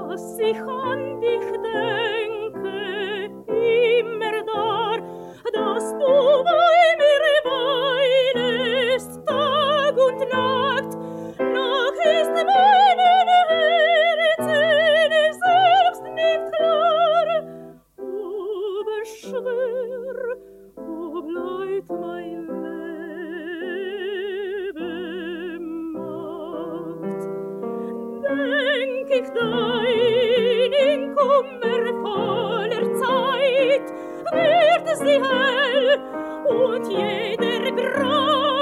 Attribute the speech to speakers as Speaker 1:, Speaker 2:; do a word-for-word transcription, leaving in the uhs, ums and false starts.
Speaker 1: dass ich an dich denke, immer dar, dass du bei mir weilest, Tag und Nacht, noch ist meinen Herzen selbst nicht klar, aber schwer, ob Leid mein Leben macht. Denk ich dein in kummervoller Zeit, wird sie hell und jeder Grau